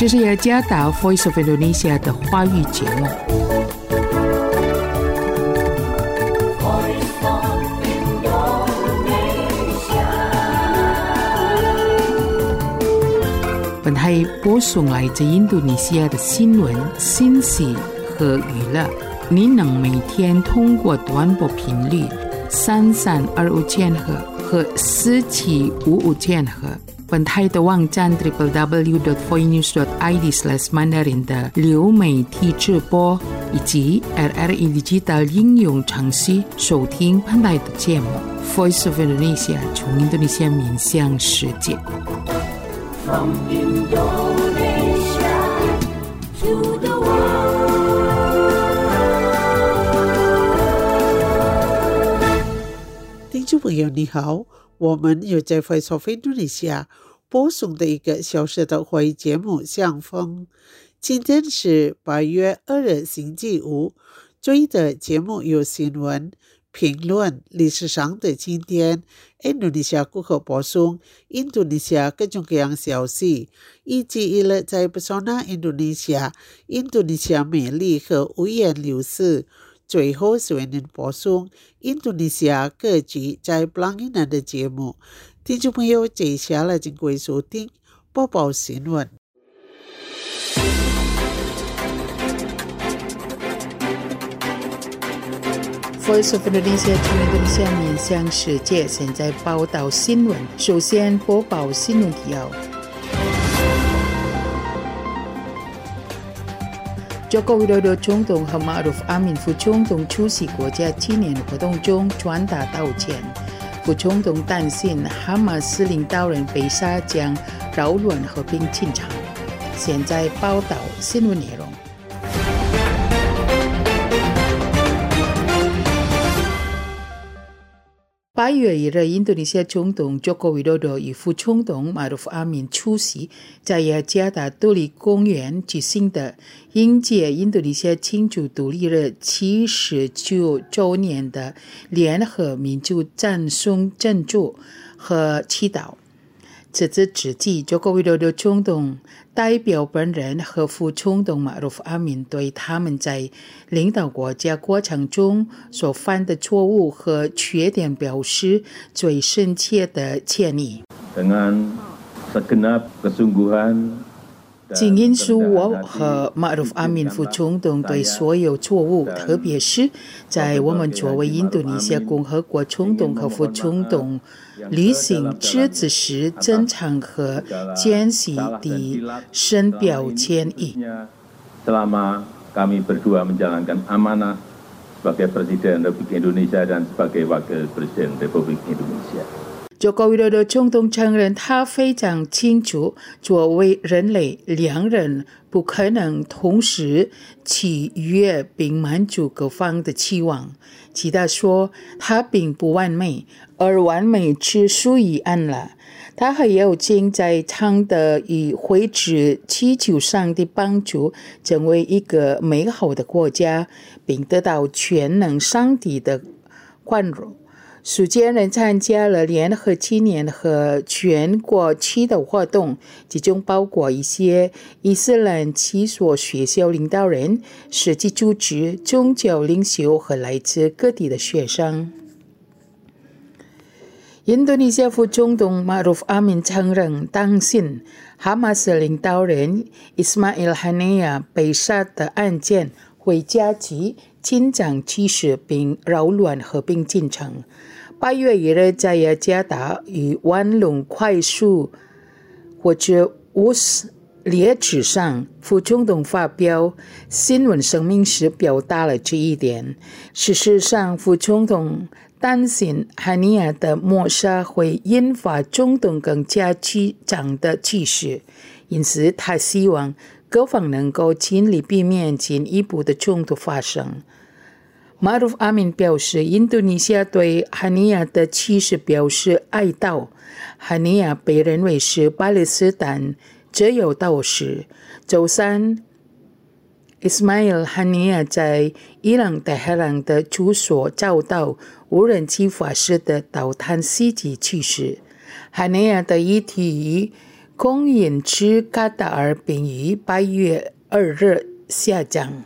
这是雅加达 Voice of Indonesia 的华语节目。本台播送来自印度尼西亚的新闻、信息和娱乐。您能每天通过短波频率3325千赫和4755千赫。本台的网站 www.voinews.id/mandarin 的流媒体直播以及 RRI Digital 应用程序收听本台的节目 Voice of Indonesia 从印度尼西亚面向世界。From Indonesia to the world。 听众朋友你好，我们有在 Voice of Indonesia 播送的一个小时的华语节目相逢。今天是8月2日星期五，追的节目有新闻、评论、历史上的今天、印度尼西亚顾客播送印度尼西亚各种各样消息，以及娱乐在Pesona印度尼西亚美丽和五颜六色。最后是为您播送印度尼西亚各局在Pelanginan的节目。听众朋友，接下来请各位收听播报新闻。 Voice of Indonesia 从印度尼西亚面向世界，现在报道新闻。首先播报新闻提要。Joko Widodo 总统和 Ma'ruf Amin 副总统出席国家纪念活动中传达道歉。副总统担心哈马斯领导人被杀将扰乱和平进程。现在报道新闻内容。8月1日，印度尼西亚总统 Joko Widodo 与副总统 Ma'ruf Amin 出席在雅加达独立公园举行的迎接印度尼西亚庆祝独立日79周年的联合民族赞颂庆祝和祈祷。此次之际， Joko Widodo 总统代表本人和副总统 Ma'ruf Amin 对他们在领导国家过程中所犯的错误和缺点表示最深切的歉意。仅因是我和 Ma'ruf Amin 副总统对所有错误，特别是在我们作为印度尼西亚共和国总统和副总统履行职责时真诚和坚信地深表歉意。 Selama kami berdua menjalankan amanah sebagai Presiden Republik Indonesia dan sebagai Wakil Presiden Republik Indonesia。 Joko Widodo 总统承认，他非常清楚，作为人类，两人不可能同时契约并满足各方的期望。其他说，他并不完美，而完美只属于安拉。他还有尽在场的与会址祈求上帝帮助，成为一个美好的国家，并得到全能上帝的宽容。数千人参加了联合纪念和全国祈祷活动，其中包括一些伊斯兰七所学校领导人、实际组织、宗教领袖和来自各地的学生。印度尼西亚副总统 Ma'ruf Amin 承认担心哈马斯领导人 Ismail Haniyeh 被杀的案件会加剧紧张局势并扰乱和平进程。8月1日，在雅加达与万隆快速或者列车上，副总统发表新闻声明时表达了这一点。事实上，副总统担心哈尼亚的抹杀会引发中东更加紧张的局势，因此他希望各方能够尽力避免进一步的冲突发生。Ma'ruf Amin 表示，印度尼西亚对哈尼亚的歧视表示哀悼。哈尼亚被认为是巴勒斯坦自由斗士。周三 Ismail Haniyeh 在伊朗德黑兰的住所遭到无人机发射的导弹袭击去世。Haniyeh 的遗体公引至卡塔尔并于8月2日下降。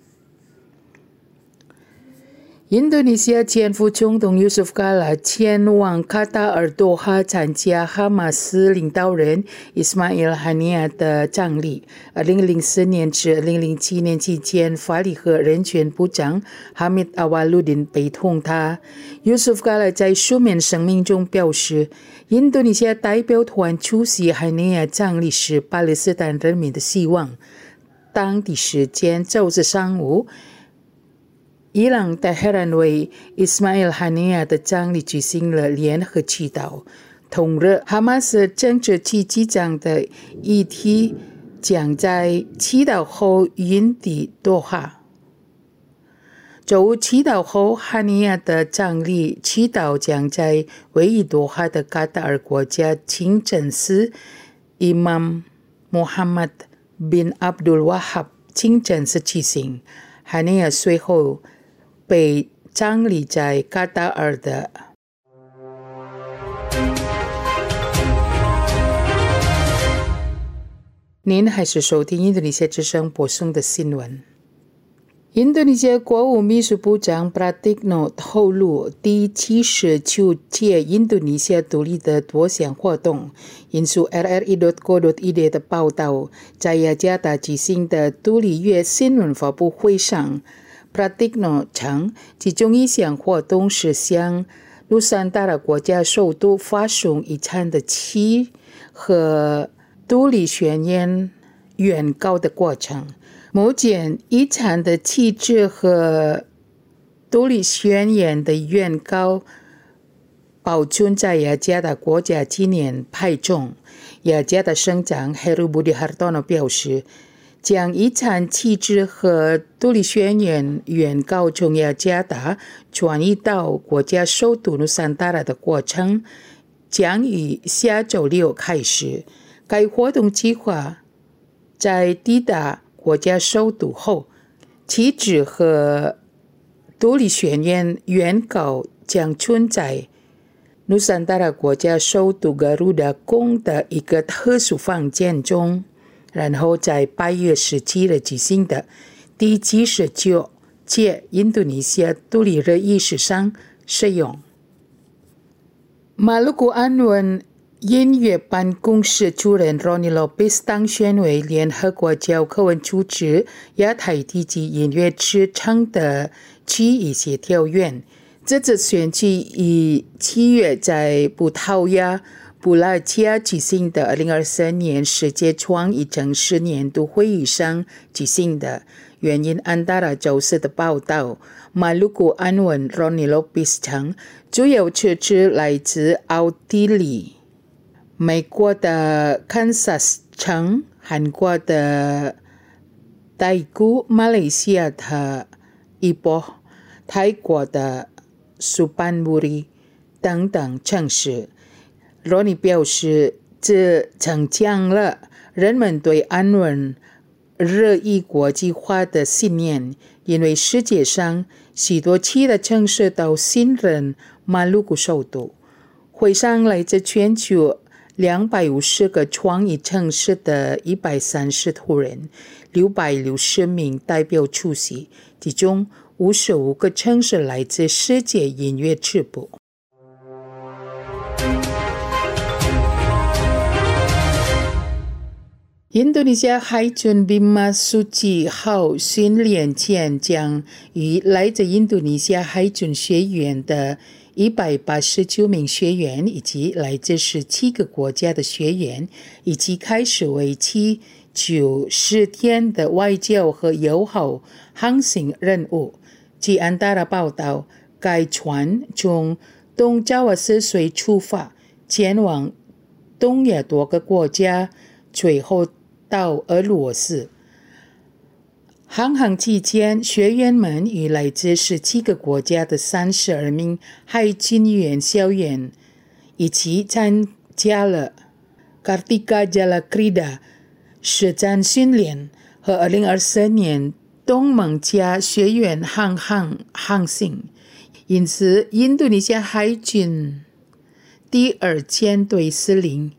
印度尼西亚前副总统 Yusuf Kala 前往卡塔尔多哈参加哈马斯领导人 Ismail Haniyeh 的葬礼。2004年至2007年期间，法理和人权部长 Hamid Awaludin 陪同他。Yusuf Kala 在书面声明中表示，印度尼西亚代表团出席 Haniyeh 葬礼是巴勒斯坦人民的希望。当地时间周日上午，伊朗在荷兰为 Ismail Haniyeh 的葬礼举行了联合祈祷。同日，哈马斯政治局局长的遗体将在祈祷后运抵多哈。周五祈祷后，哈尼亚的葬礼祈祷将在位于多哈的卡塔尔国家清真寺 Imam Muhammad bin Abdul Wahab 清真寺举行。哈尼亚随后被葬礼在卡塔尔的。您还是收听印度尼西亚之声播送的新闻。印度尼西亚国务秘书部长 Pratikno 透露，第79届印度尼西亚独立的多项活动，引述 RRI.co.id 的报道，在雅加达举行的独立月新闻发布会上，Pratikno 称，其中一项活动是向卢桑达拉国家首都发送遗产的旗和独立宣言原稿的过程。目前，遗产的旗帜和独立宣言的原稿保存在雅加达国家纪念牌中。雅加达省长 Heru Budi Hartono 表示，将遗产旗帜和独立宣言原稿从雅加达转移到国家首都努桑达拉的过程将于下周6开始。该活动计划在抵达国家首都后，旗帜和独立宣言原稿将存在努桑达拉国家首都Garuda宫的一个特殊房间中，然后在8月17日举行的第79届印度尼西亚独立日仪式上使用。马鲁古安文音乐办公室主任 Ronnie Lopez 当选为联合国教科文组织亚太地区音乐市场的区域协调员。这次选举于7月在葡萄牙布拉提亚举行的2023年世界创意城市年度会议上举行的。原因安达拉周四的报道，马鲁古安文 Ronnie Lopez 称，主要支持来自奥地利、美国的堪萨斯城、韩国的大谷、马来西亚的伊波、泰国的苏班布里等等城市。罗尼表示，这增强了人们对安稳日益国际化的信念，因为世界上许多其他城市都信任马鲁古首都。会上来自全球250个创意城市的130户人，660名代表出席，其中55个城市来自世界音乐之部。印度尼西亚海军兵马数7号训练前将与来自印度尼西亚海军学院的189名学员以及来自17个国家的学员以及开始为期90天的外交和友好航行任务。据安达拉报道，该船从东爪哇斯水出发，前往东亚多个国家，最后到俄罗斯。航行期间，学员们与来自17个国家的32名海军院校员一起参加了 Kartika Jala Krida 实战训练和2023年东盟加学员航行。因此，印度尼西亚海军第2舰队司令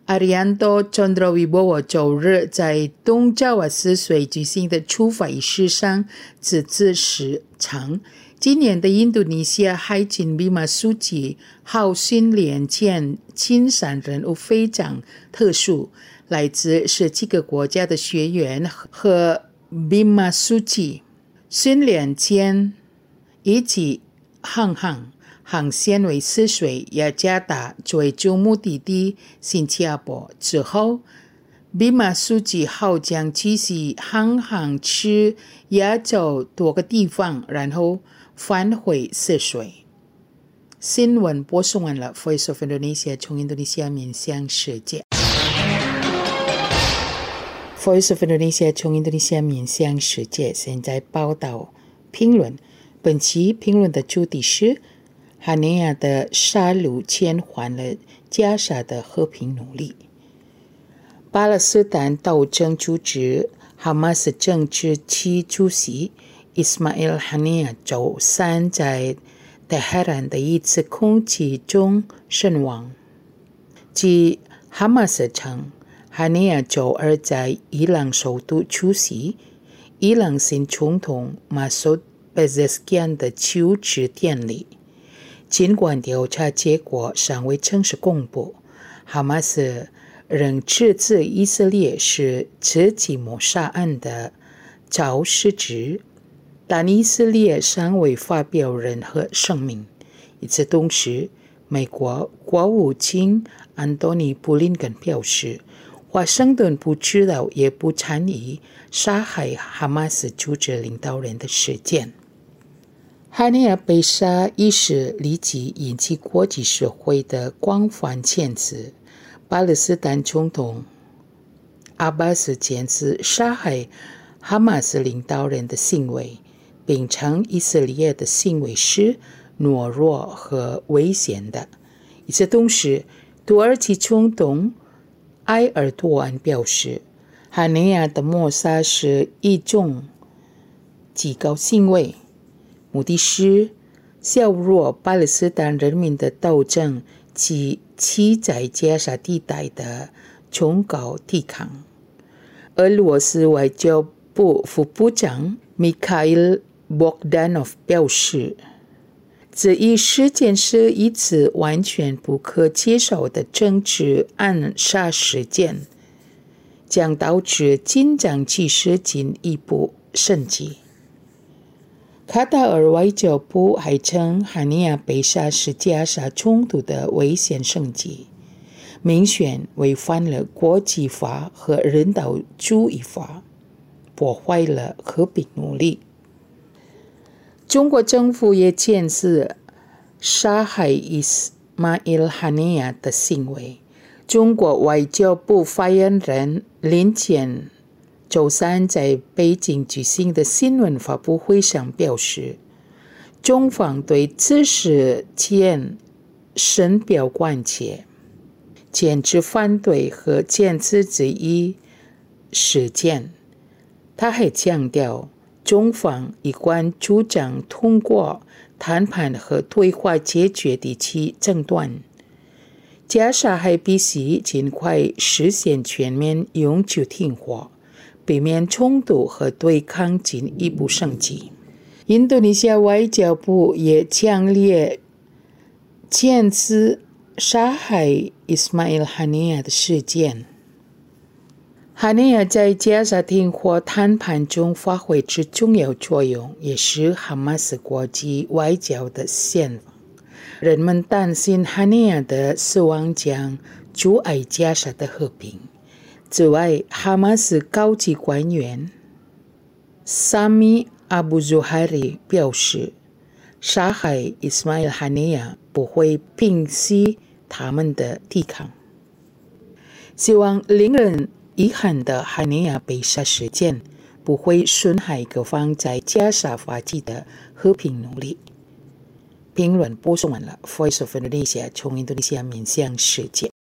Arianto Chandrawibowo 9日在东爪哇斯水举行的出发仪式上致辞时称，今年的印度尼西亚海警Bima Suci号训练舰亲善人物非常特殊，来自10几个国家的学员和Bima Suci训练舰一起航线为4水雅加达，最终目的地新加坡之后，Bima Suci号将继续航至亚洲多个地方，然后返回4水。新闻播送完了 ，Voice of Indonesia 从印度尼西亚面向世界。Voice of Indonesia 从印度尼西亚面向世界，现在报道评论。本期评论的主题是哈内亚的杀戮减缓了加沙的和平努力。巴勒斯坦斗争组织哈马斯政治局主席 Ismail Haniyeh 周三在德黑兰的一次空袭中身亡。据哈马斯称，哈内亚周二在伊朗首都出席伊朗新总统马苏德贝泽斯基的就职典礼。尽管调查结果尚未正式公布，哈马斯仍指责以色列是自己谋杀案的肇事者，但以色列尚未发表任何声明。与此同时，美国国务卿安东尼·布林肯表示，华盛顿不知道也不参与杀害哈马斯组织领导人的事件。哈内亚被杀一事立即引起国际社会的广泛谴责。巴勒斯坦总统阿巴斯坚持杀害哈马斯领导人的行为，并称以色列的行为是懦弱和危险的。与此同时，土耳其总统埃尔多安表示，哈内亚的谋杀是一种极高行为，目的是削弱巴勒斯坦人民的斗争及其在加沙地带的崇高抵抗。俄罗斯外交部副部长米卡伊尔·博格丹诺夫表示，这一事件是一次完全不可接受的政治暗杀事件，将导致紧张局势进一步升级。卡塔尔外交部还称，哈内亚被杀是加沙冲突的危险升级，明显违反了国际法和人道主义法，破坏了和平努力。中国政府也谴责杀害伊斯马伊尔·哈内亚的行为。中国外交部发言人林健周三在北京举行的新闻发布会上表示，中方对此事件深表关切，坚持反对和谴责这一事件。他还强调，中方一贯主张通过谈判和对话解决地区争端，加沙还必须尽快实现全面永久停火，避免冲突和对抗进一步升级。印度尼西亚外交部也强烈谴责杀害伊斯马伊尔·哈内亚的事件。哈内亚在加沙停火谈判中发挥着重要作用，也是哈马斯国际外交的先锋。人们担心哈内亚的死亡将阻碍加沙的和平。此外，哈马斯高级官员萨米·阿布祖哈里表示，杀害伊斯马伊尔·哈内亚不会平息他们的抵抗。希望令人遗憾的哈内亚被杀事件不会损害各方在加沙发起的和平努力。评论播送完了 ，Voice of Indonesia 从印度尼西亚面向世界。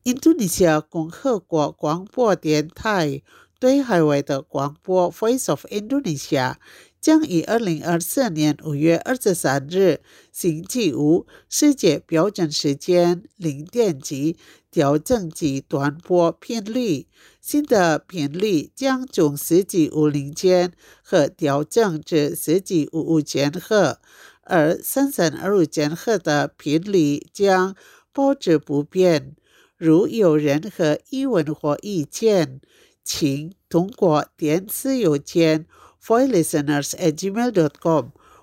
印度尼西亚共和国广播电台对海外的广播 Voice of Indonesia 将于2024年5月23日星期五世界标准时间0点起调整其短波频率，新的频率将从1750千赫调整至1755千赫，而3325千赫的频率将保持不变。如有任何疑问或意见，请通过电子邮件 voilisteners@gmail.com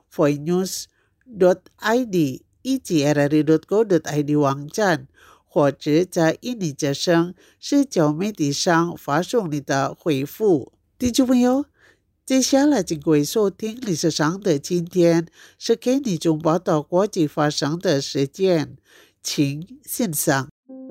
voinews.id 以及 rri.co.id 网站，或者在印尼之声社交媒体上发送你的回复。听众朋友，接下来请各位收听历史上的今天，是给你中报道国际发生的事件，请欣赏。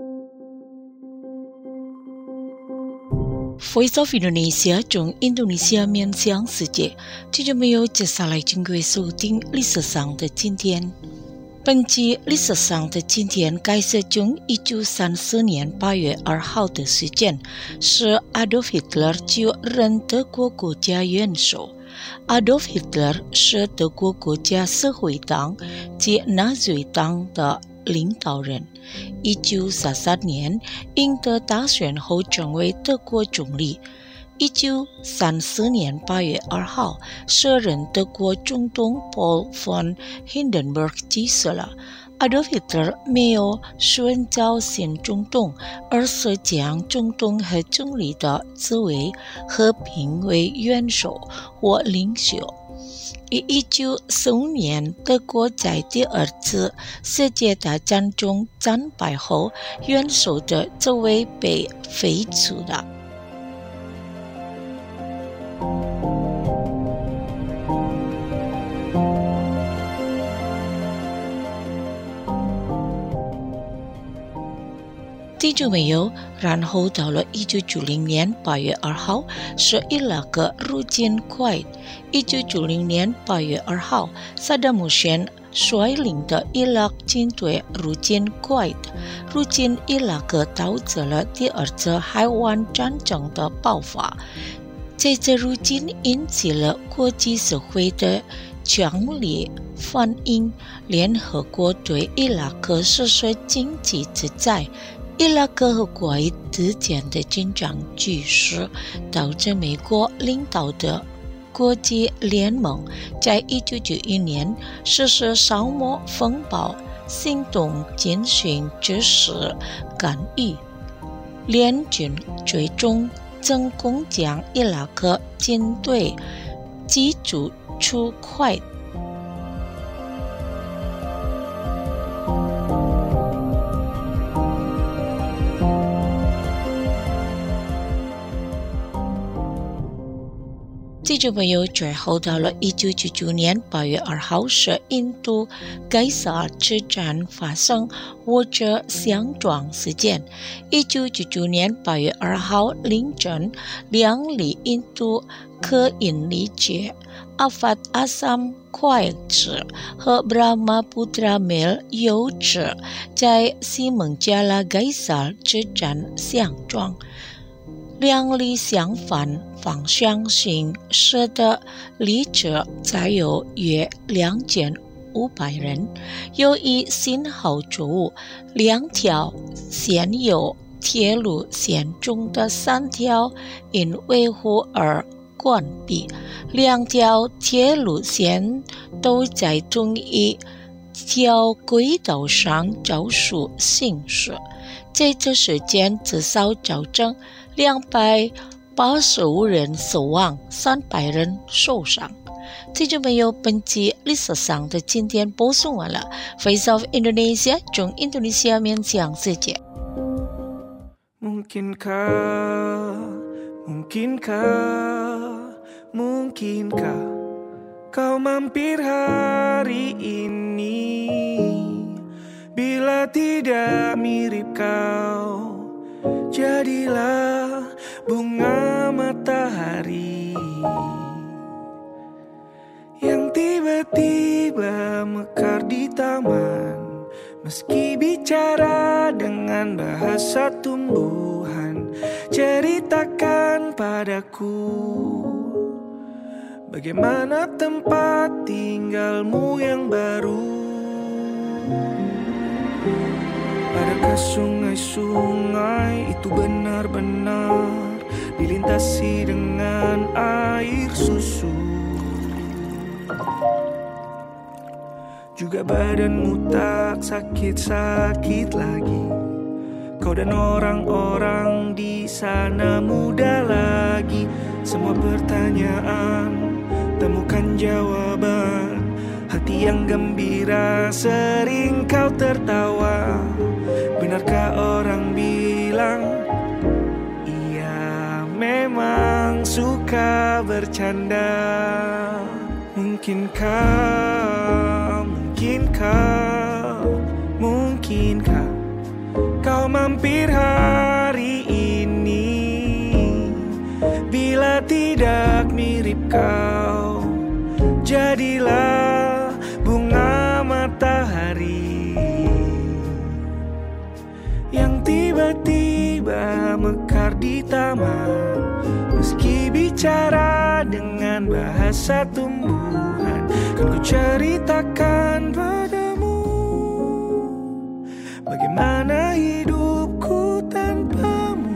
Voice of Indonesia 从印度尼西亚面向世界，听众朋友，接下来请各位收听历史上的今天。本期历史上的今天开始从1934年8月2号的事件，是 Adolf Hitler 就任德国国家元首。Adolf Hitler 是德国国家社会党及纳粹党的领导人。1933年赢得大选后成为德国总理。1934年8月2号，时任德国总统 Paul von Hindenburg 去世了。Adolf Hitler 没有寻找新总统，而是将总统和总理的职位合并为元首或领袖。1945年，德国在第二次世界大战中战败后，元首的职位被废除了。听众朋友，然后到了1990年8月2号，是伊拉克入侵库尔。1990年8月2号，萨达姆汗率领的伊拉克军队入侵库尔，入侵伊拉克导致了第二次海湾战争的爆发。这次入侵引起了国际社会的强烈反应，联合国对伊拉克实施经济制裁。伊拉克和库尔之间的紧张局势导致美国领导的国际联盟在1991年实施沙漠风暴行动进行军事干预，联军最终成功将伊拉克军队驱逐出库尔。听众朋友，最后到了1999年8月2号，是印度盖萨尔之战发生或者相撞事件。1999年8月2号凌晨，2例印度科印尼杰阿法阿萨姆快子和 Brahmaputra Mail 幼子在西孟加拉盖萨尔之战相撞。2例相反方向行驶的列车载有约2500人。由于信号错误，2条现有铁路线中的3条因维护而关闭。2条铁路线都在同一条轨道上照数行驶。这次事件至少造成285人死亡，300人受伤。听众朋友，本期历史上的今天播送完了。Voice of Indonesia 从印度尼西亚面向世界。 Mungkinkah kau mampir hari ini? Bila tidak mirip kau, jadilah bunga matahari yang tiba-tiba mekar di taman Meski bicara dengan bahasa tumbuhan, ceritakan padaku bagaimana tempat tinggalmu yang baru. Adakah sungai-sungai itu benar-benar dilintasi dengan air susu? Juga badanmu tak sakit-sakit lagi. Kau dan orang-orang di sana muda lagi. Semua pertanyaan temukan jawaban. Hati yang gembira sering kau tertawa. Benarkah orang bilang ia memang suka bercanda? Mungkinkah kau mampir hari ini? Bila tidak mirip kau, jadilah bunga matahari yang tiba-tiba mekar di taman. Meski bicara dengan bahasa tumbuhan, kan ku ceritakan padamu bagaimana hidupku tanpamu.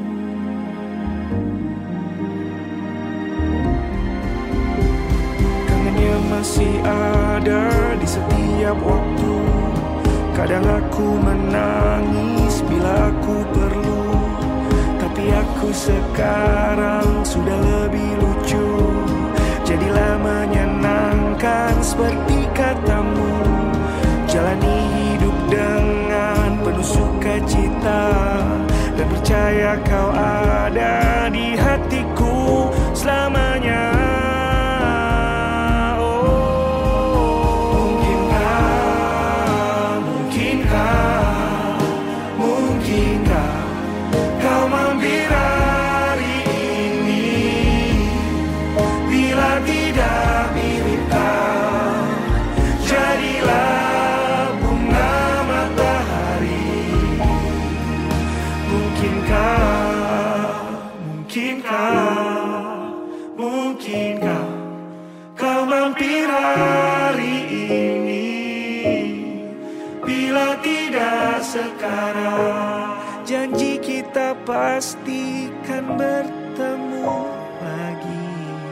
Kangennya masih ada di setiap waktu. Kadang aku menangis bila aku perlu, tapi aku sekarang sudah lebih lucu. Jadilah menyenangkan seperti katamu. Jalani hidup dengan penuh sukacita, dan percaya kau ada di hatiku selamanya. Mungkinkah kau mampir hari ini? Bila tidak mirip kau, jadilah bunga matahari. Mungkinkah kau mampir hari ini? Bila tidak sekarang, janji kita pastikan bertemu lagi.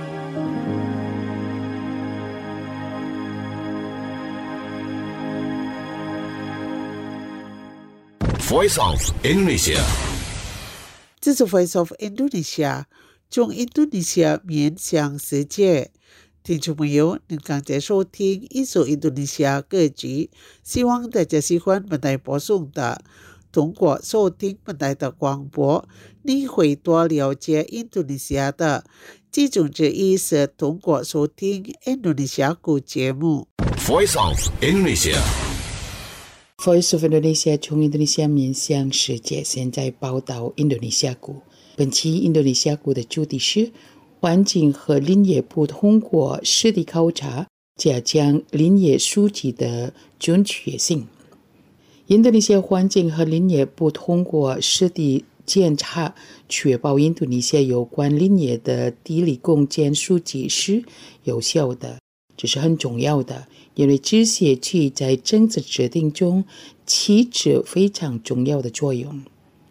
Voice of Indonesia， 这是 Voice of Indonesia， 从印度尼西亚面向世界。听众朋友，您刚才收听一首印度尼西亚歌曲，希望大家喜欢本台播送的。通过收听本台的广播，你会多了解印度尼西亚的。其中之一是通过收听印度尼西亚语节目。 Voice of Indonesia，Voice of Indonesia 从印度尼西亚面向世界，现在报道印度尼西亚语。本期印度尼西亚语的主题是环境和林业部通过实地考察，加强林业数据的准确性。印度尼西亚环境和林业部通过实地检查，确保印度尼西亚有关林业的地理空间数据是有效的。这是很重要的，因为这些区在政策制定中起着非常重要的作用。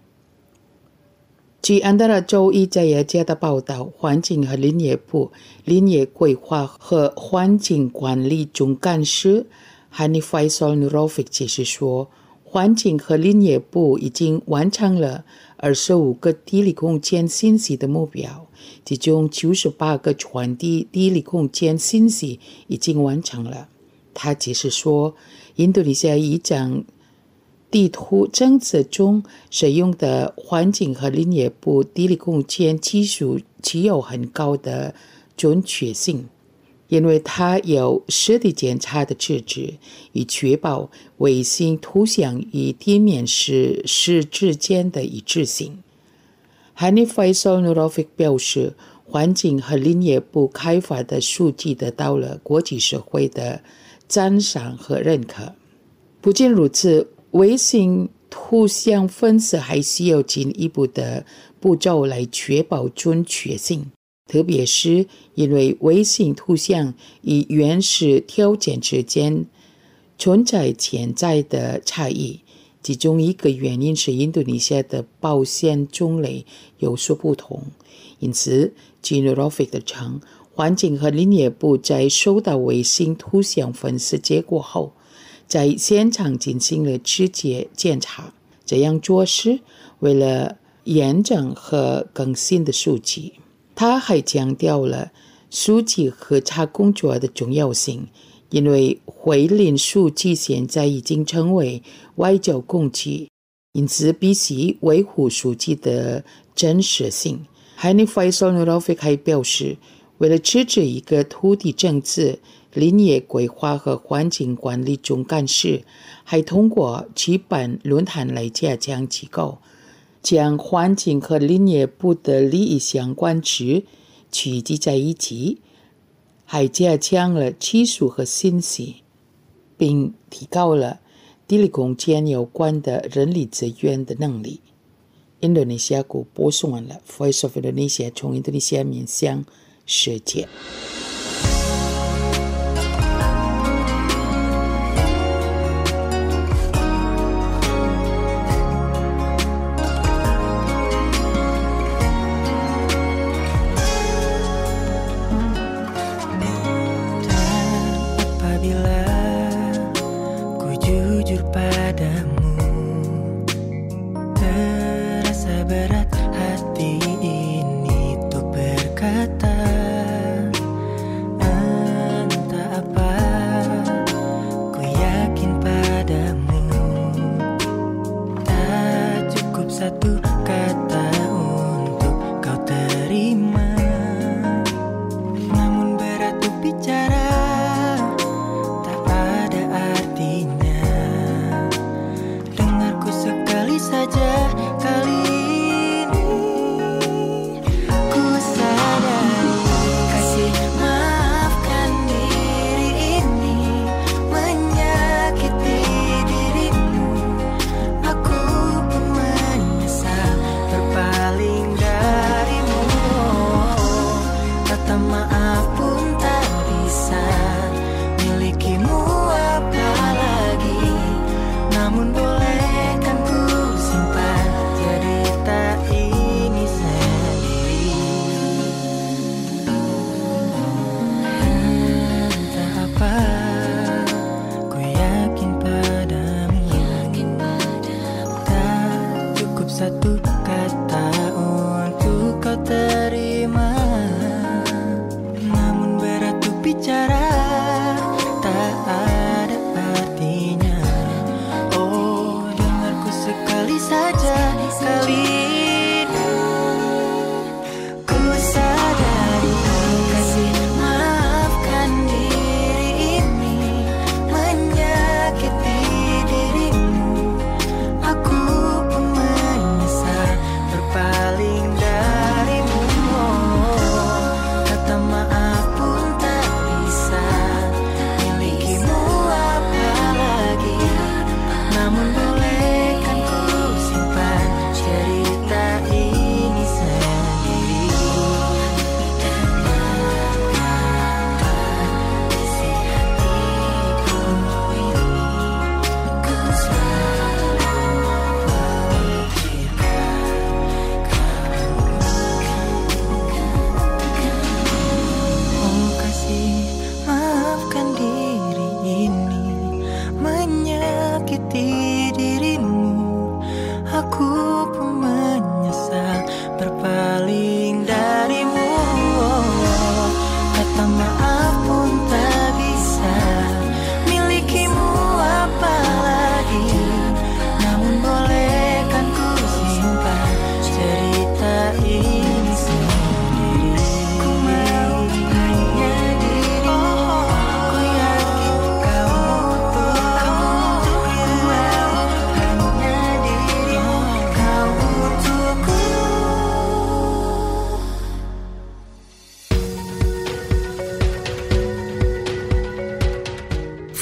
据安达拉州伊扎亚家的报道，环境和林业部林业规划和环境管理总干事 Hanif Faisal Nurofik 解释说，环境和林业部已经完成了25个地理空间信息的目标，其中98个传递地理空间信息已经完成了。他解释说，印度尼西亚一张地图政策中使用的环境和林业部地理空间技术具有很高的准确性，因为它有实地检查的资质，以确保卫星图像与地面实之间的一致性。Hanif Faisal Nurofik 表示，环境和林业部开发的数据得到了国际社会的赞赏和认可。 不仅如此，微信图像分析还需要进一步的步骤来确保准确性，特别是因为微信图像与原始条件之间存在潜在的差异。其中一个原因是印度尼西亚的保险种类有所不同，因此 Genographic 的称环境和林业部在收到微信图像分析结果后，在现场进行了直接检查。这样做是为了验证和更新的数据。他还强调了数据核查工作的重要性，因为汇领数据现在已经成为外交工具，因此必须维护数据的真实性。Hani Faisal Nurafiq 还表示，为了支持一个土地政治、林业规划和环境管理总干事，还通过举办论坛来加强机构，将环境和林业部的利益相关值聚集在一起，还加强了技术和信息，并提高了地理空间有关的人力资源的能力。印度尼西亚国播送完了 Voice of Indonesia 从印度尼西亚面向世界。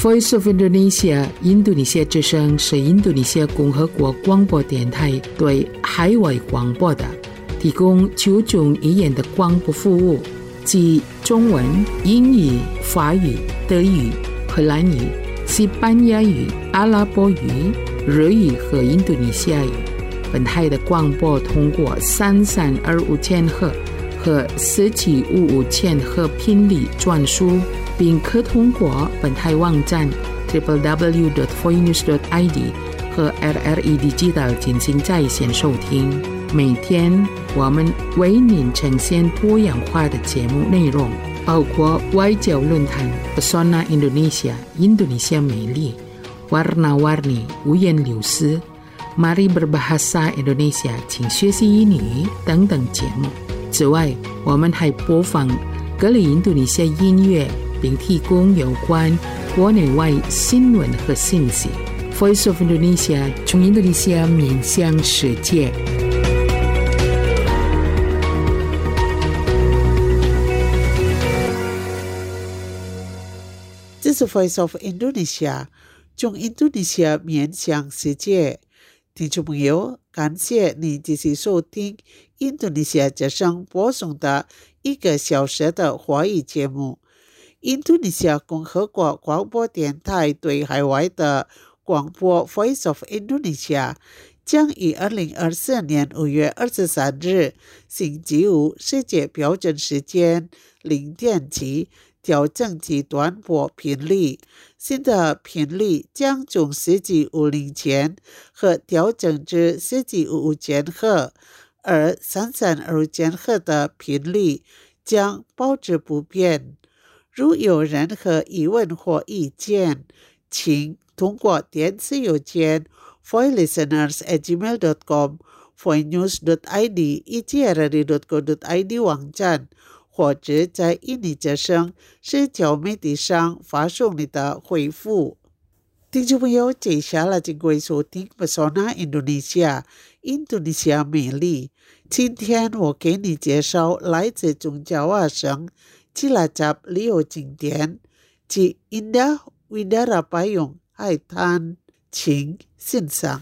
Voice of Indonesia 印度尼西亚之声是印度尼西亚共和国广播电台对海外广播的提供9种语言的广播服务，即中文、英语、法语、德语、荷兰语、西班牙语、阿拉伯语、日语和印度尼西亚语。本台的广播通过3325千赫和1755千赫频率转输，并可通过本台网站 www.voinews.id 和 RRE Digital 进行在线收听。每天我们为您呈现多样化的节目内容，包括外交论坛 Pesona Indonesia 印度尼西亚美丽 Warna-Warni 五颜六色 Mari Berbahasa Indonesia 请学习英语等等节目。此外，我们还播放各类印度尼西亚音乐，并提供有关国内外新闻和信息。Voice of Indonesia 从印度尼西亚面向世界。 这是 Voice of Indonesia 从印度尼西亚面向世界。听众朋友，感谢你继续收听印度尼西亚之声播送的1个小时的华语节目。印度尼西亚共和国广播电台对海外的广播 Voice of Indonesia 将于2024年5月23日星期五世界标准时间0点起调整其短波频率，新的频率将从1750千赫调整至1755千赫，而332千赫的频率将保持不变。如有任何疑问或意见，请通过电子邮件 voicelisteners@gmail.com、voinews.id 以及 rrd.co.id 网站，或者在印尼之声社交媒体上发送你的回复。听众朋友，接下来请各位收听 Pesona Indonesia 印度尼西亚美丽。今天我给你介绍来自中爪哇省Cilacap旅游景点及 Indah Widara Payung 海滩，请欣赏。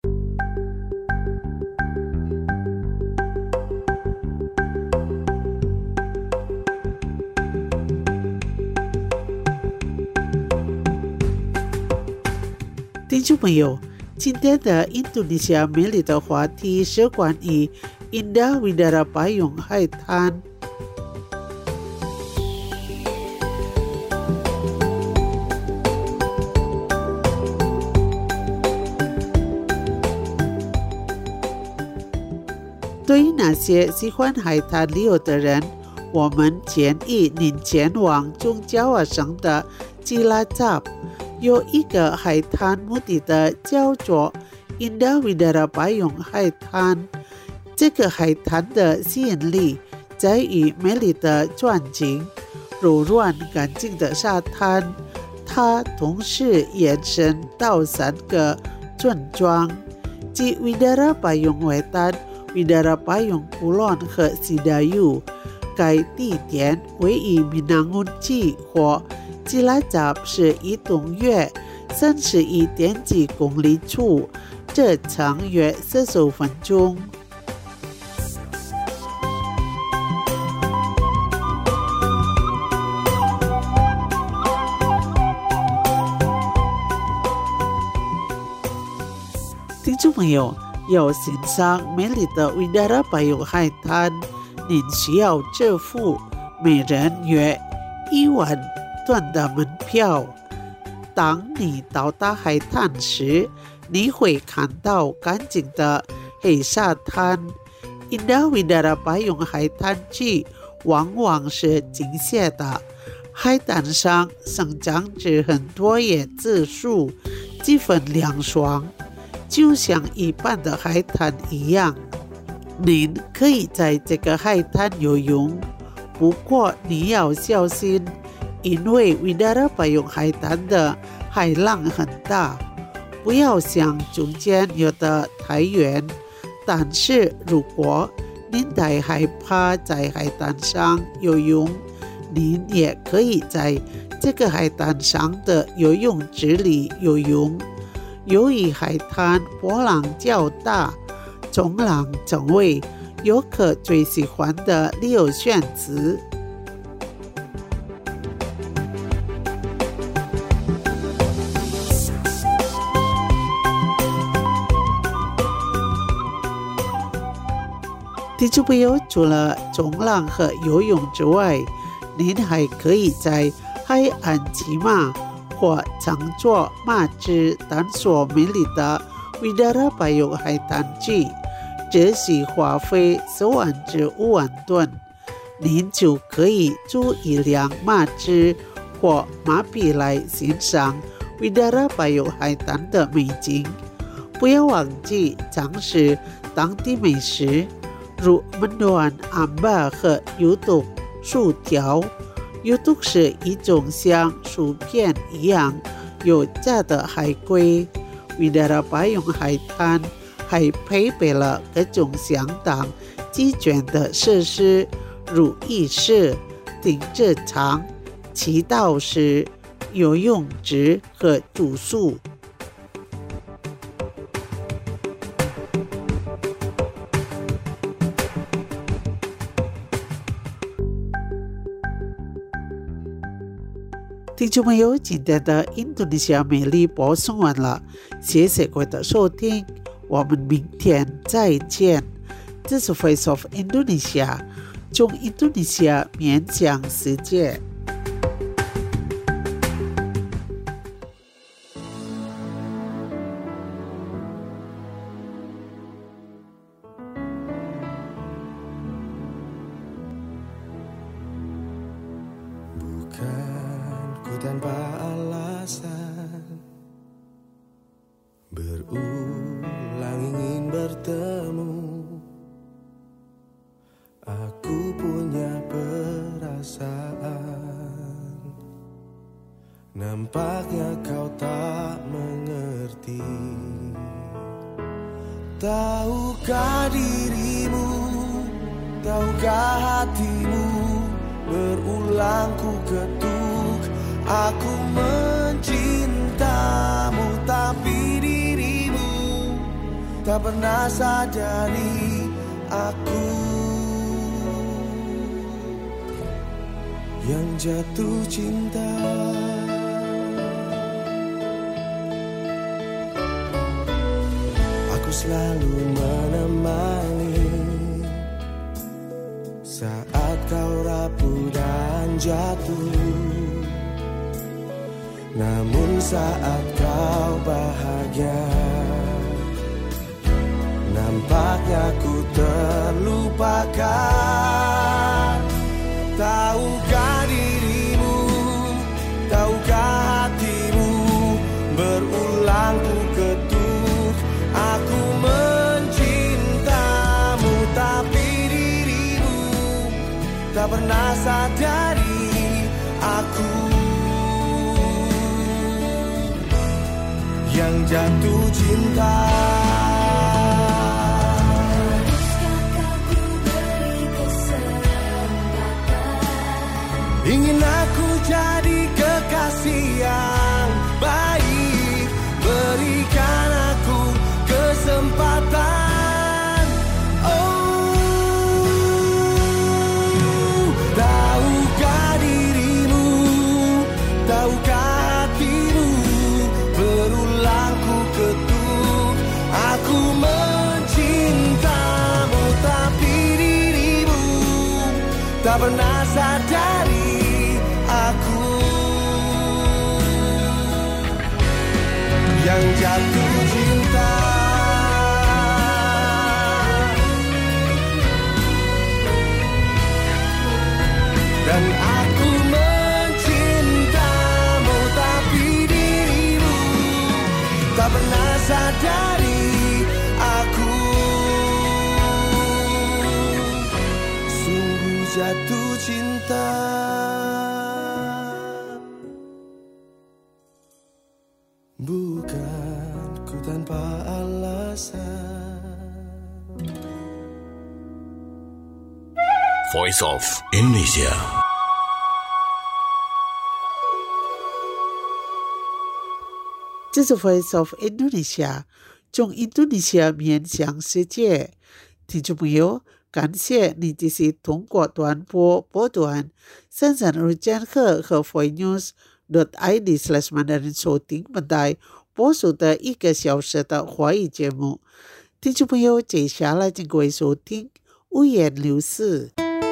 听众朋友，今天的印度尼西亚美丽的话题是关于 Indah Widara Payung 海滩。对于那些喜欢海滩旅游的人，我们建议您前往中爪哇省的Cilacap，有一个海滩目的地叫做 Indah Widara Payung 海滩。这个海滩的吸引力在于美丽的转景、柔软干净的沙滩，它同时延伸到3个村庄，即 Widara Payung Wetan、Widara Payung Kulon 和 Sidayu。该地点位于Binangun区或Cilacap市以东约31.几公里处，这长约45分钟。听众朋友，要欣赏美丽的 Widara Payung 海滩，您需要支付每人约1万段的门票。当你到达海滩时，你会看到干净的黑沙滩。Indah Widara Payung 海滩区往往是倾斜的，海滩上生长着很多椰子树，几分凉爽，就像一般的海滩一样。您可以在这个海滩游泳，不过你要小心，因为 Widara Payung 海滩的海浪很大，不要想中间有的太远。但是如果您太害怕在海滩上游泳，您也可以在这个海滩上的游泳池里游泳。由于海滩波浪较大，冲浪成为游客最喜欢的旅游选择。听众朋友，除了冲浪和游泳之外，您还可以在海岸骑马或乘坐马车探索美丽的维达拉巴尤海滩区，这是花费4万至5万吨，您就可以租一辆马车或马匹来欣赏维达拉巴尤海滩的美景。不要忘记尝试当地美食，如mendoan amba 和油豆薯条。油豆是一种像薯片一样有炸的海龟。维达拉巴尤海滩还配备了各种相当齐全的设施，如浴室、停车场、祈祷室、游泳池和住宿。听众朋友，今天的印度尼西亚美丽播送完了，谢谢各位的收听，我们明天再见。这是 Voice of Indonesia， 从印度尼西亚面向世界。 Tanpa alasan berulang ingin bertemu, aku punya perasaan, nampaknya kau tak mengerti. Tahukah dirimu, tahukah hatimu, berulang ku ketuk, aku mencintamu, tapi dirimu tak pernah sadari aku yang jatuh cinta. Aku selalu menemani saat kau rapuh dan jatuh, namun saat kau bahagia, nampaknya ku terlupakan. Tahukah dirimu, tahukah hatimu, berulang ku ketuk, aku mencintamu, tapi dirimu tak pernah sadari aku yang jatuh cinta. Ingin aku jadi kekasih yang baik, berikan aku kesempatan. Oh, tahukah dirimu, tahukah hatimu, berulang ku ketuk, aku mencintamu, tapi dirimu tak pernah sadari aku yang jatuh cinta. Dan aku mencintamu, tapi dirimu tak pernah sadari aku sungguh jatuh cinta. Bukan ku tanpa alasan. Voice of Indonesia. 这是 Voice of Indonesia， 从印度尼西亚面向世界。听众朋友，感谢你继续通过短波波段33日间课和 voinews.id/Mandarin 收听本台播出的1个小时的华语节目。听众朋友，接下来请各位收听五言六事。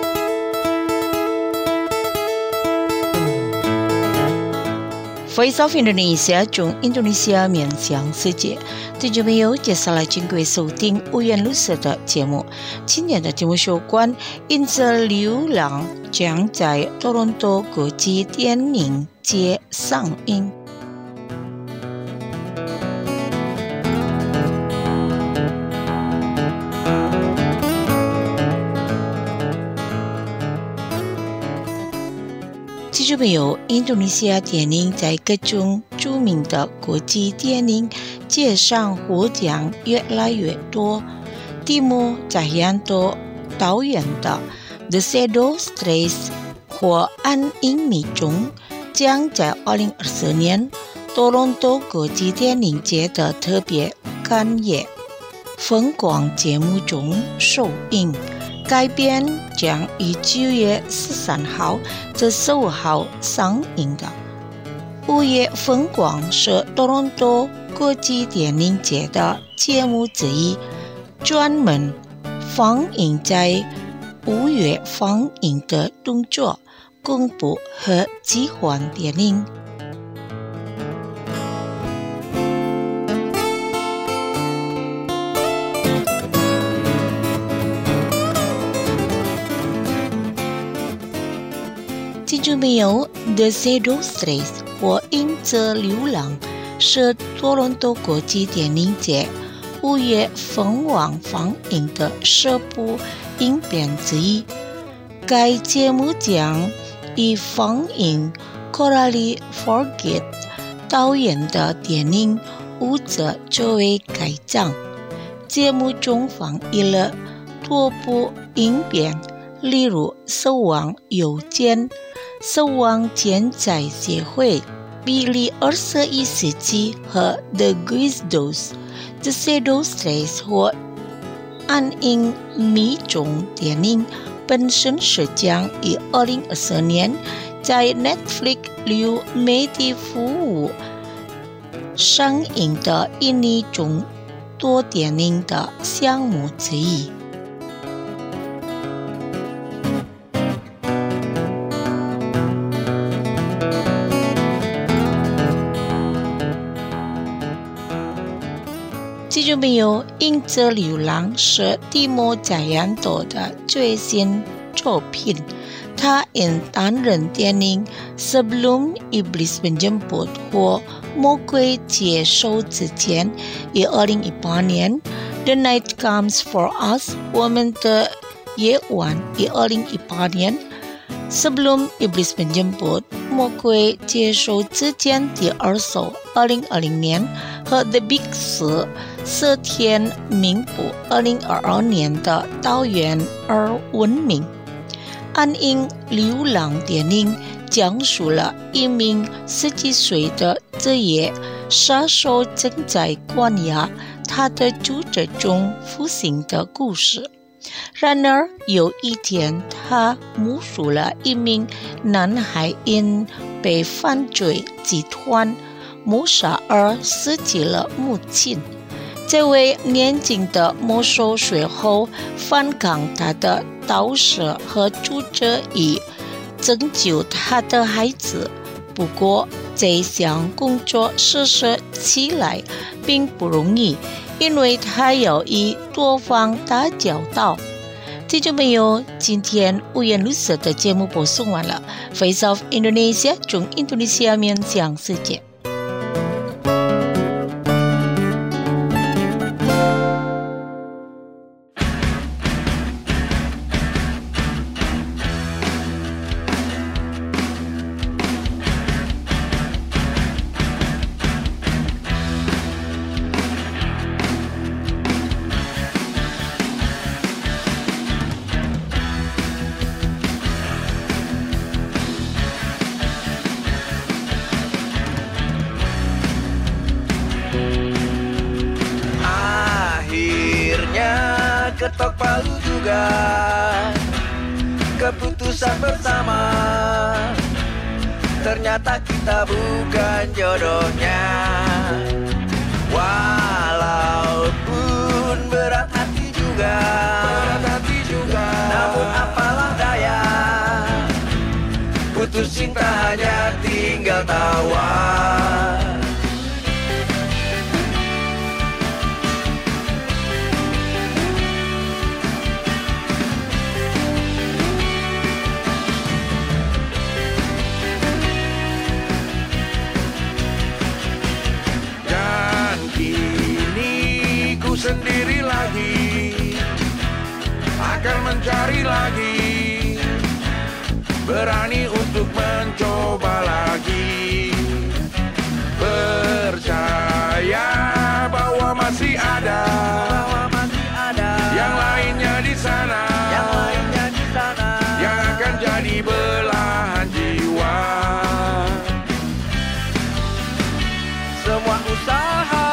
Voice of Indonesia 从印度尼西亚面向世界，听众朋友，接下来请各位收听五言六事的节目。今年的节目有关《印着流浪》将在多伦多国际电影节上映。听众朋友，印度尼西亚电影在各种著名的国际电影节上获奖越来越多。题目在很多导演的 The Shadow Strays 或暗影迷中，将在2024年多伦多国际电影节的特别感业分光节目中首映。该片将于9月13号至15号上映的。5月分光是多伦多国际电影节的节目之一，专门放映在5月放映的动作、恐怖和奇幻电影。听众朋友， The Shadow Strays 或影着流浪是多伦多国际电影节5月分光放映的10部影片之一。该节目将以放映 Coralie Forget 导演的电影《舞者》作为开场。节目中放映了多部影片，例如《守望邮件》、守望健在协会、比利21世纪和 The Guizdos。The Shadow Strays 或暗影迷踪电影本身是将于2024年在 Netflix 流媒体服务上映的印尼众多电影的项目之一。听众朋友，影着流浪是蒂莫在很多的最新作品。他因担任电影 Sebelum Iblis Menjemput 或魔鬼接手之前，于2018年 The Night Comes for Us 我们的夜晚于2018年 Sebelum Iblis Menjemput 魔鬼接手之前第2首2020年和 The Big 四天名捕2022年的导演而闻名。暗影流浪电影讲述了一名17岁的职业杀手正在关押他的住宅中服刑的故事。然而有一天，他目睹了一名男孩因被犯罪集团谋杀而失去了母亲。这位年轻的魔兽随后反抗他的导师和主者以拯救他的孩子。不过这项工作实施起来并不容易，因为他要与多方打交道。听众朋友，今天五言六事的节目播送完了。Voice of Indonesia 从印度尼西亚面向世界。 ketok palu juga, keputusan bersama. Ternyata kita bukan jodohnya. Walaupun berat hati juga, namun apalah daya, putus cinta hanya tinggal tawa. Sendiri lagi, akan mencari lagi, berani untuk mencoba lagi, percaya bahwa masih ada yang lainnya di sana, yang akan jadi belahan jiwa. Semua usaha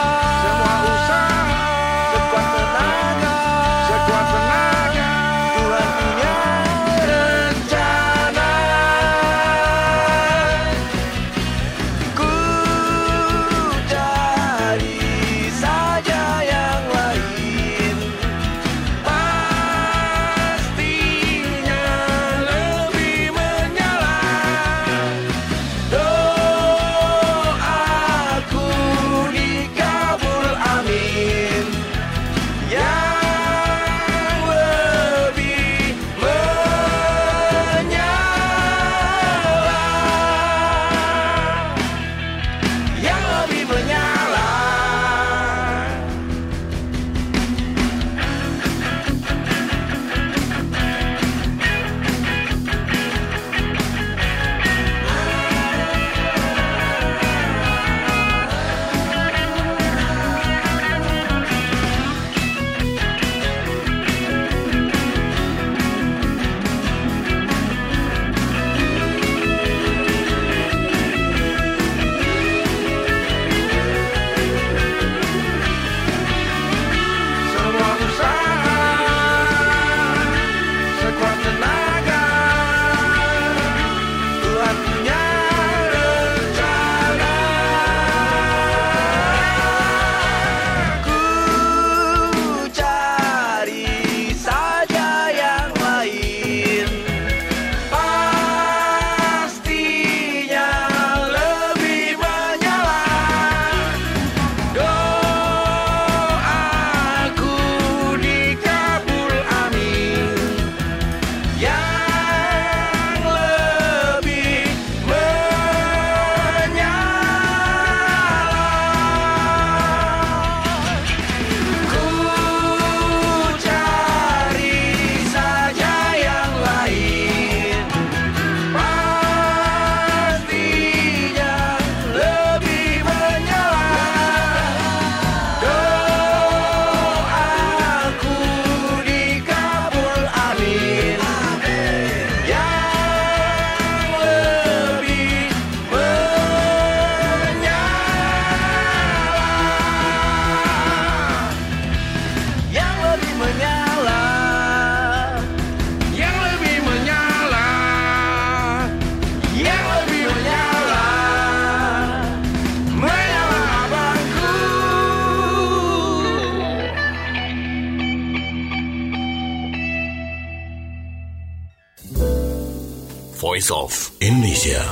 Voice of Indonesia.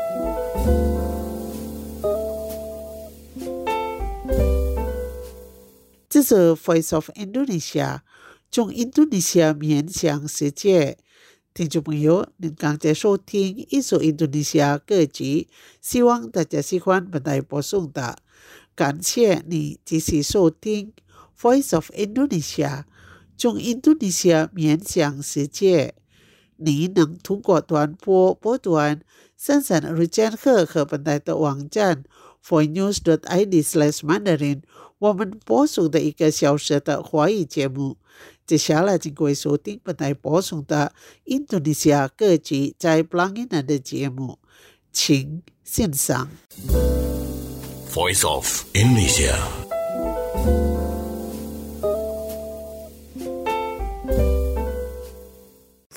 这是 Voice of Indonesia， 从印度尼西亚面向世界。听众朋友，您刚才收听一首印度尼西亚歌曲，希望大家喜欢本台播送的。感谢你继续收听 Voice of Indonesia， 从印度尼西亚面向世界。你能通过短波波段33日间赫和本台的网站 voinews.id/mandarin 我们播送的1个小时的华语节目。接下来请各位收听本台播送的印度尼西亚歌曲在 Pelangginan 的节目，请欣赏。 Voice of Indonesia.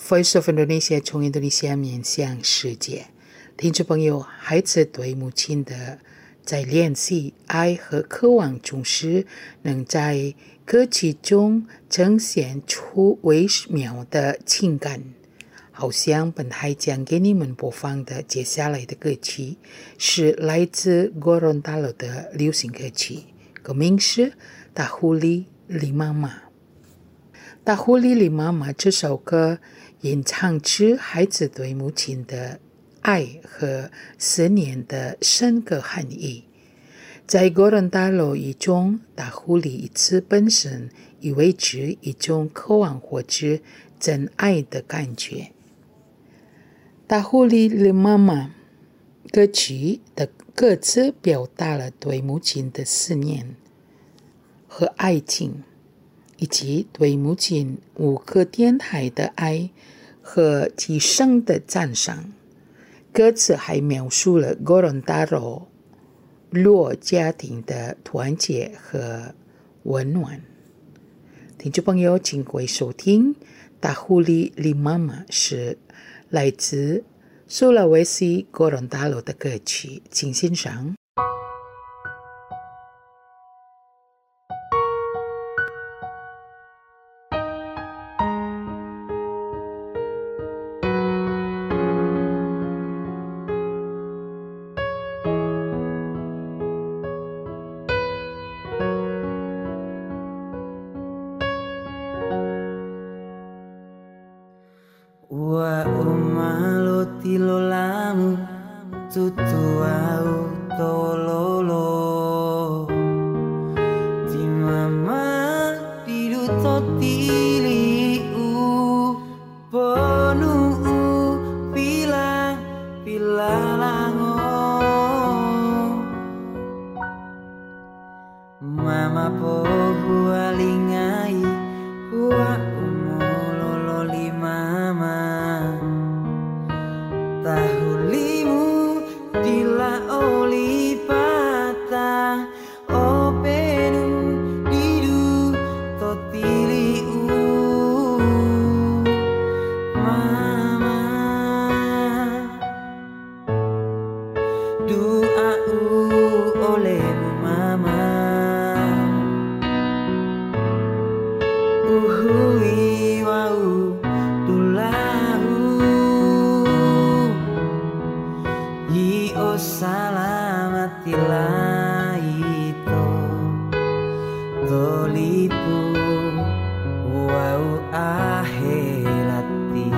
Voice of Indonesia 从印度尼西亚面向世界。听众朋友，孩子对母亲的在联系、爱和渴望中时，能在歌曲中呈现出微妙的情感。好像本台将给你们播放的接下来的歌曲是来自 Gorontalo 的流行歌曲，歌名是 Dahulu Li Mama。Dahulu Li Mama 这首歌吟唱出孩子对母亲的爱和思念的深刻含义。在 Gorontalo 语中 Dahulu 一词本身意味着一种渴望或者真爱的感觉。Dahulu Li Mama 歌曲的歌词表达了对母亲的思念和爱情，以及对母亲无可替代的爱和极深的赞赏。歌词还描述了 Gorontalo 洛家庭的团结和温暖。听众朋友，请各位收听 Dahulu Li Mama 是来自苏拉威西 Gorontalo 的歌曲，请欣赏。 Wa umalo tilolamu tutu au tololo Ti mama tidu totili u ponu pila lango Mama po hualingai wa umololo li mama Tahulimu dila oli pata openu didu totili mama doa olehmu mama uhui wau salamatilah itu tolipu wau akhirati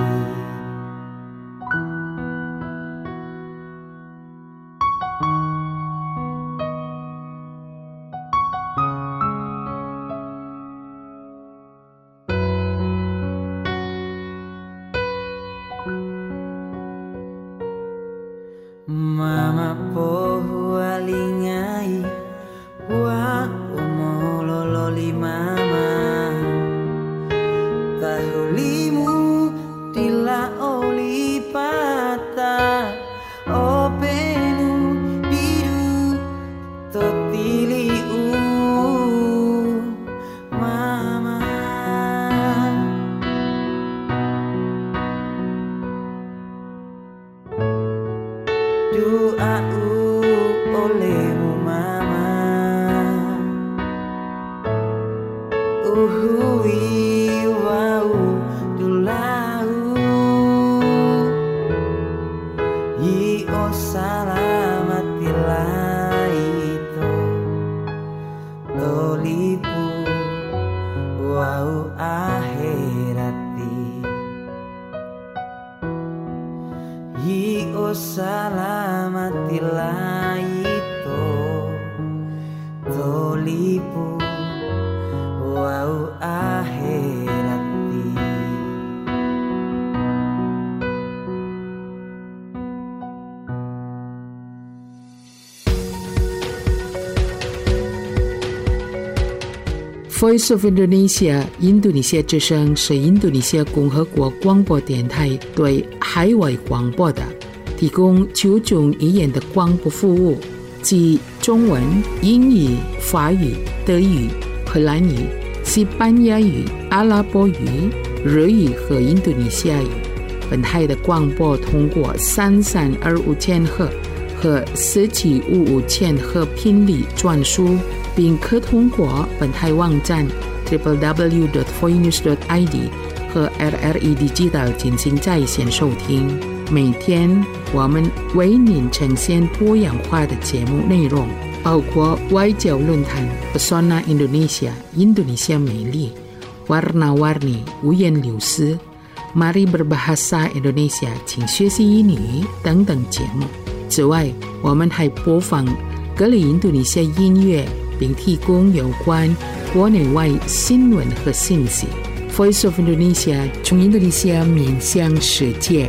Mama po hualingai wa umololo li mama Tahulimu dila oli pata openu didu totili mama doa olehmu mama uhui wau dulau yi o salamatilah itu tolipu wau akhirati yi o salamatilah itu tolipu wau akhirati Voice of Indonesia 印度尼西亚之声是印度尼西亚共和国广播电台对海外广播的提供9种语言的广播服务，即中文、英语、法语、德语、荷兰语、西班牙语、阿拉伯语、 日语和印度尼西亚语。本台的广播通过3325千赫和1755千赫频率转输，并可通过本台网站 www.foinews.id 和 RRE Digital 进行在线收听。每天我们为您呈现多样化的节目内容，包括外交论坛 Pesona Indonesia 印度尼西亚美丽 Warna-Warni 五颜六色 Mari Berbahasa Indonesia 请学习英语等等节目。此外，我们还播放各类印度尼西亚音乐，并提供有关国内外新闻和信息。Voice of Indonesia 从印度尼西亚面向世界。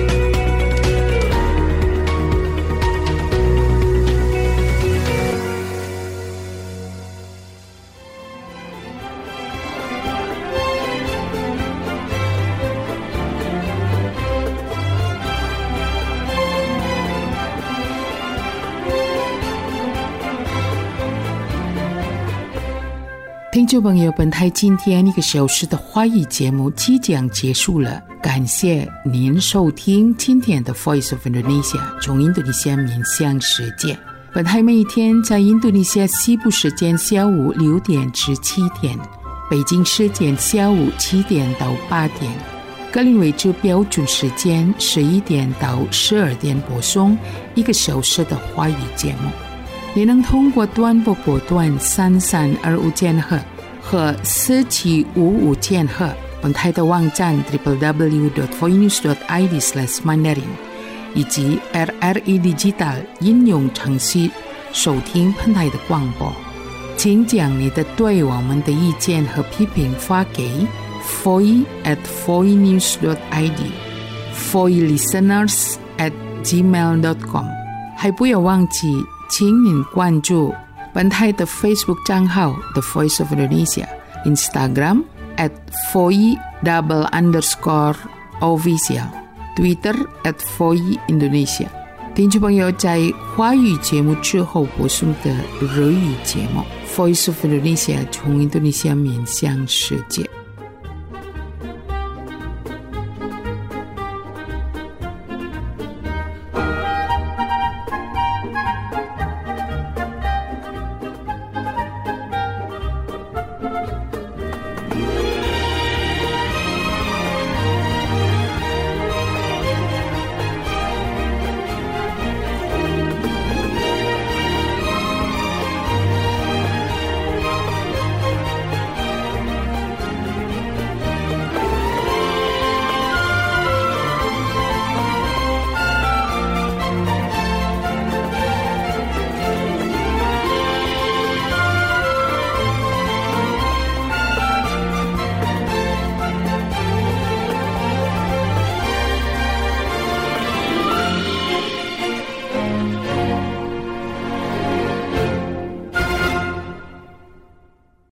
听众朋友，本台今天1个小时的华语节目即将结束了，感谢您收听今天的 Voice of Indonesia 从印度尼西亚面向世界。本台每天在印度尼西亚西部时间下午6点至7点，北京时间下午7点到8点，格林威治标准时间11点到12点播送1个小时的华语节目。你能通过短波波段3325千赫和1755千赫，本台的网站 www.foinews.id/mandarin 以及 RRE Digital 应用程序收听本台的广播。请将你的对我们的意见和批评发给 foi@foinews.id foilisteners@gmail.com。 还不要忘记请您关注本台的 Facebook 账号 The Voice of Indonesia， Instagram @foi_official， Twitter @foiindonesia。 听众朋友，在华语节目之后播送的日语节目 Voice of Indonesia 从印度尼西亚面向世界。